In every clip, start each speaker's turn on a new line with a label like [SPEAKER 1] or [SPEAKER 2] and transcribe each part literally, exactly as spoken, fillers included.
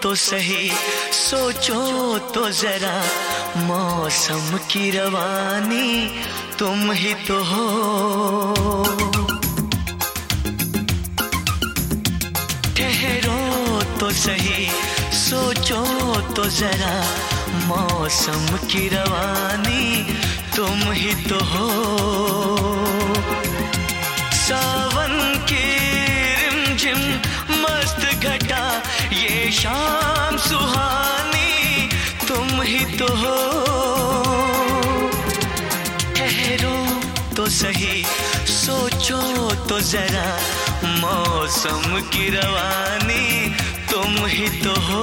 [SPEAKER 1] तो सही, सोचो तो जरा, मौसम की रवानी तुम ही तो हो। ठहरो तो सही, सोचो तो जरा, मौसम की रवानी तुम ही तो हो। सावन की रिमझिम मस्त घटा, ये शाम सुहानी तुम ही तो हो। ठहरो तो सही, सोचो तो जरा, मौसम की रवानी तुम ही तो हो।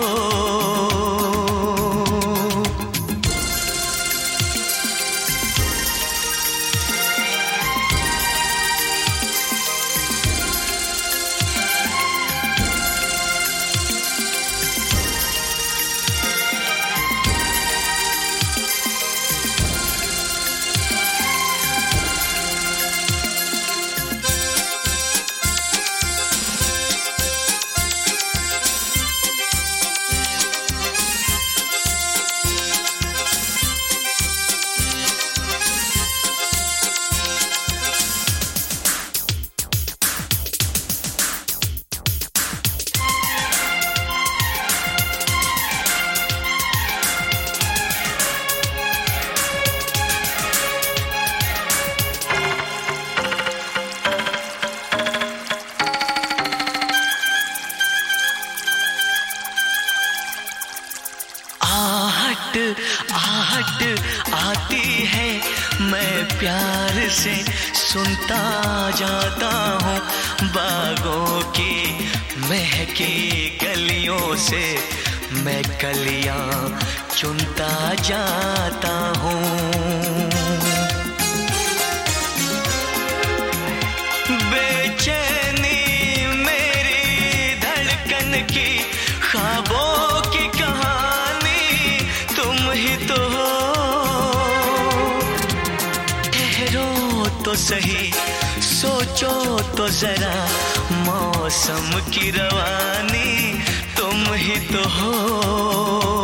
[SPEAKER 1] आहट आती है, मैं प्यार से सुनता जाता हूँ। बागों की महकी गलियों से मैं कलियां चुनता जाता हूँ। बेचैनी मेरी धड़कन की, ख्वाबों की कहानी तुम ही तो हो। ठहरो तो सही, सोचो तो जरा, मौसम की रवानी तुम ही तो हो।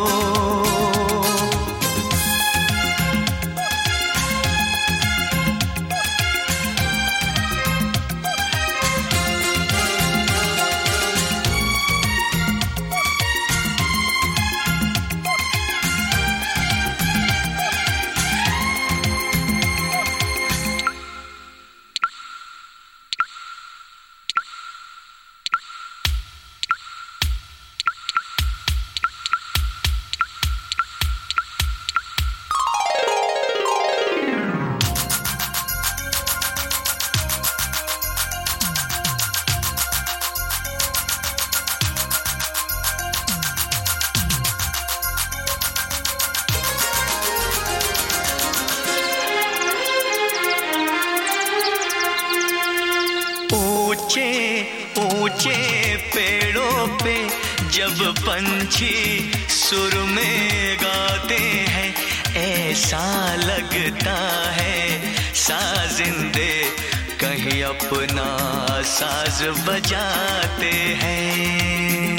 [SPEAKER 1] ऊंचे ऊंचे पेड़ों पे जब पंछी सुर में गाते हैं, ऐसा लगता है साजिंदे कहीं अपना साज बजाते हैं।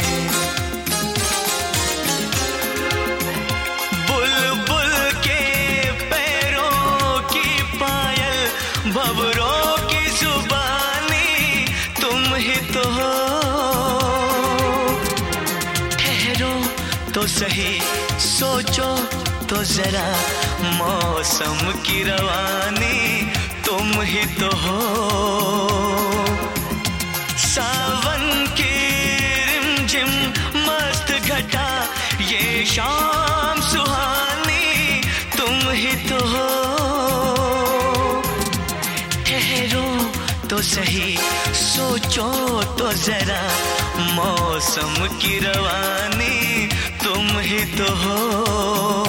[SPEAKER 1] बुलबुल के पैरों की पायल, भंवरों की जुबानी तुम ही तो हो। ठहरो तो सही, सोचो तो जरा, मौसम की रवानी तुम ही तो हो। सावन की रिमझिम मस्त घटा, ये शाम सुहानी तुम ही तो हो। ठहरो तो सही, सोचो तो जरा, मौसम की रवानी तुम ही तो हो।